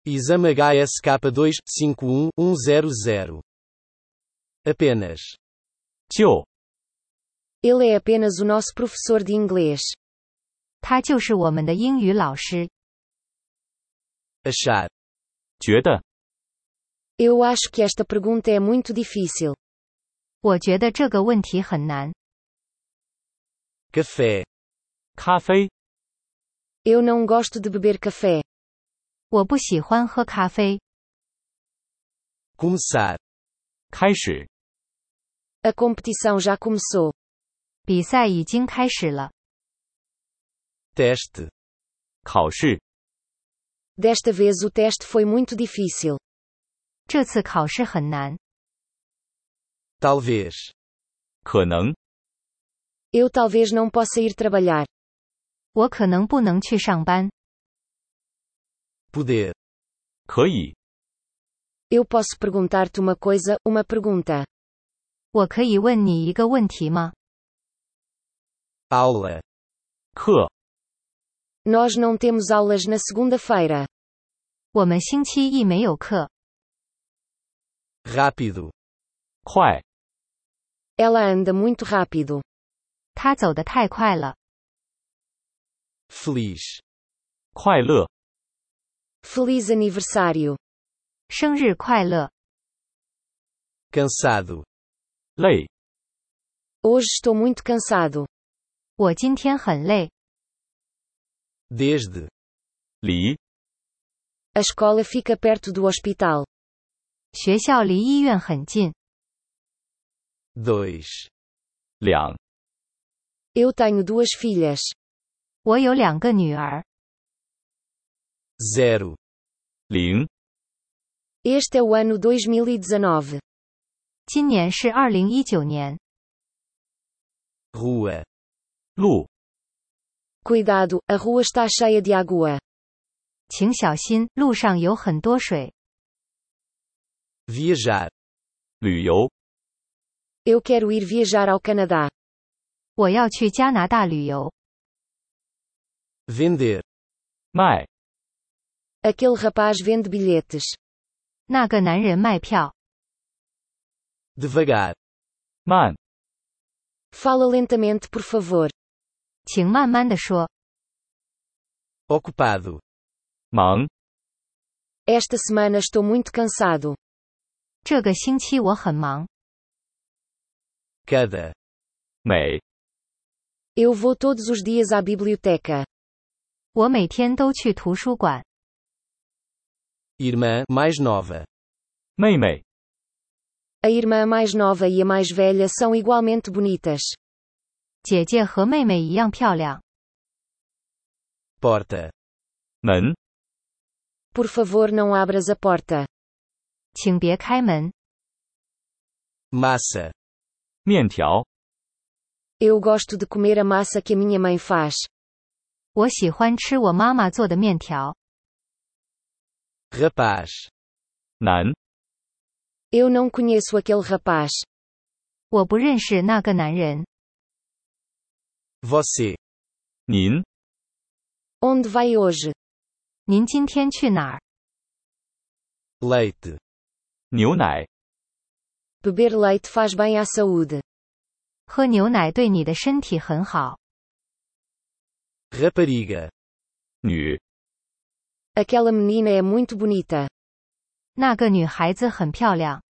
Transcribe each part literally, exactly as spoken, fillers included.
Exame H S K dois cinco um um zero zero. Apenas. 就 Ele é apenas o nosso professor de inglês. 他就是我们的英语老师。 Achar. 觉得 Eu acho que esta pergunta é muito difícil. 我觉得这个问题很难。 Café. 咖啡 Eu não gosto de beber café. 我不喜欢喝咖啡。 Começar. 开始 A competição já começou. 比赛已经开始了。 Teste. 考试 Desta vez o teste foi muito difícil. 这次考试很难。 Talvez. 可能 Eu talvez não possa ir trabalhar. 我可能不能去上班。 Poder. 可以 Eu posso perguntar-te uma coisa, uma pergunta. 我可以问你一个问题吗？ Aula. 课 Nós não temos aulas na segunda-feira. 我们星期一没有课。 Rápido. 快 Ela anda muito rápido. 他走得太快了。 Feliz. 快乐 Feliz aniversário. 生日快乐。 Cansado. 累 Hoje estou muito cansado. 我今天很累。 Desde. 离 A escola fica perto do hospital. 学校离医院很近。 Dois. 两 Eu tenho duas filhas. 我有两个女儿。 Zero. 零 Este é o ano dois mil e dezenove. 今年是二零一九年。 Rua. 路 Cuidado, a rua está cheia de água. 请小心，路上有很多水。 Viajar. 旅游 Eu quero ir viajar ao Canadá. 我要去加拿大旅游。 Vender. 卖 Aquele rapaz vende bilhetes. 那个男人卖票。 Devagar. 慢 Fala lentamente, por favor. 请慢慢地说。 Ocupado. 忙 Esta semana estou muito cansado. 这个星期我很忙。 Cada. 美 Eu vou todos os dias à biblioteca. 我每天都去图书馆。 Irmã mais nova. 妹妹 A irmã mais nova e a mais velha são igualmente bonitas. 姐姐和妹妹一样漂亮。 Porta. 门 Por favor, não abras a porta. 请别开门。 Massa. 面条 Eu gosto de comer a massa que a minha mãe faz. 我喜欢吃我妈妈做的面条。 Rapaz. 男 Eu não conheço aquele rapaz. 我不认识那个男人。 Você. 您 Onde vai hoje? 您今天去哪儿？ Leite. 牛奶 Beber leite faz bem à saúde. 喝牛奶对你的身体很好。 Rapariga. 女 Aquela menina é muito bonita. 那个女孩子很漂亮。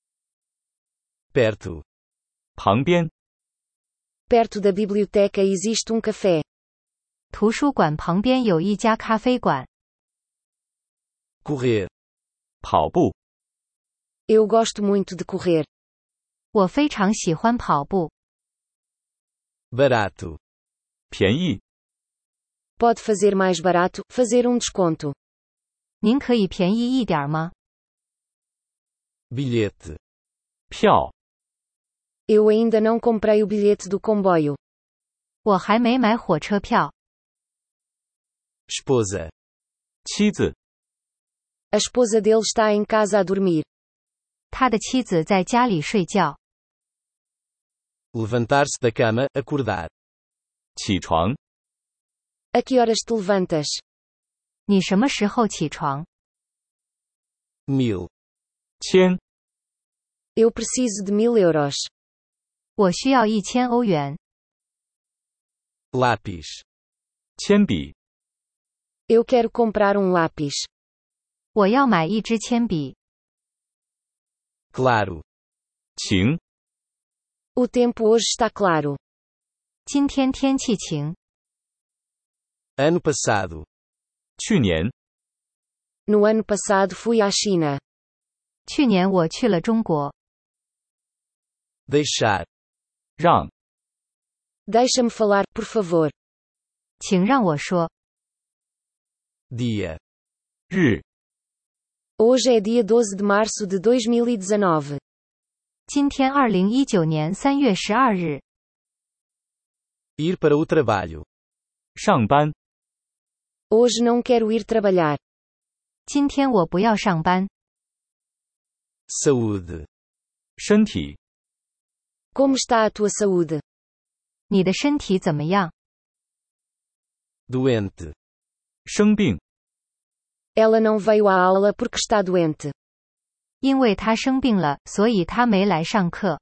Perto. 旁边 Perto da biblioteca existe um café. 图书馆旁边有一家咖啡馆。 Correr. 跑步 Eu gosto muito de correr. 我非常喜欢跑步。 Barato. 便宜 Pode fazer mais barato, fazer um desconto. 您可以便宜一点吗？ Bilhete. 票 Eu ainda não comprei o bilhete do comboio. 我还没买火车票。 Esposa. 妻子 A esposa dele está em casa a dormir. 他的妻子在家里睡觉。 Levantar-se da cama, acordar. 起床 A que horas te levantas? 你什么时候起床？ Mil. 千、 Eu preciso de mil euros. 我需要一千欧元。 Lápis. 铅笔、 Eu quero comprar um lápis. 我要买一支铅笔。 Claro. 晴、 O tempo hoje está claro. 今天天气晴。 Ano passado. 去年、 No ano passado fui à China. 去年我去了中国。 Deixar. 让、 Deixa-me falar, por favor. 请让我说。 Dia. 日、 Hoje é dia doze de março de dois mil e dezenove. 今天二零一九年三月十二日。 Ir para o trabalho. 上班、 Hoje não quero ir trabalhar. 今天我不要上班。 Saúde. 身体、 Como está a tua saúde? 你的身体怎么样？ Doente. 生病、 Ela não veio à aula porque está doente. 因为他生病了，所以他没来上课。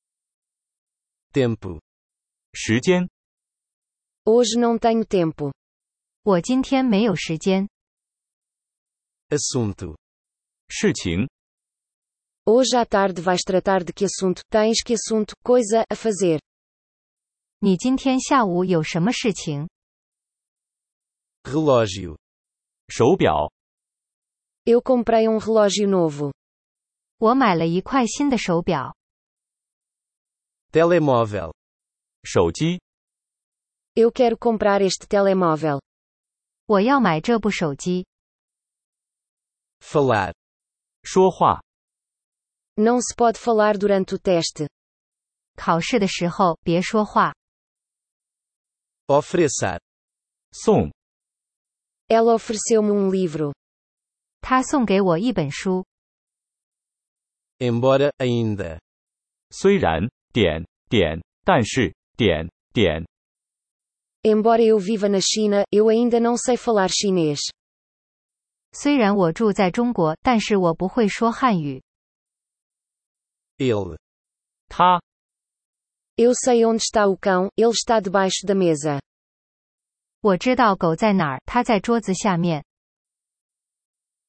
Tempo. 时间、 Hoje não tenho tempo. 我今天没有时间。 Assunto. 事情、 Hoje à tarde vais tratar de que assunto? Tens que assunto, coisa, a fazer. 你今天下午有什么事情？ Relógio. 手表、 Eu comprei um relógio novo. 我买了一块新的手表。 Telemóvel. 手机、 Eu quero comprar este telemóvel. 我要买这部手机。 Falar. 说话、 Não se pode falar durante o teste. 考试的时候别说话。 Oferecer. 送、 Ela ofereceu-me um livro. 他送给我一本书。 Embora, ainda. 虽然、点、点、但是、点、点。 Embora eu viva na China, eu ainda não sei falar chinês. 虽然我住在中国，但是我不会说汉语。 Ele. 他、 Eu sei onde está o cão, ele está debaixo da mesa. 我知道狗在哪儿，它在桌子下面。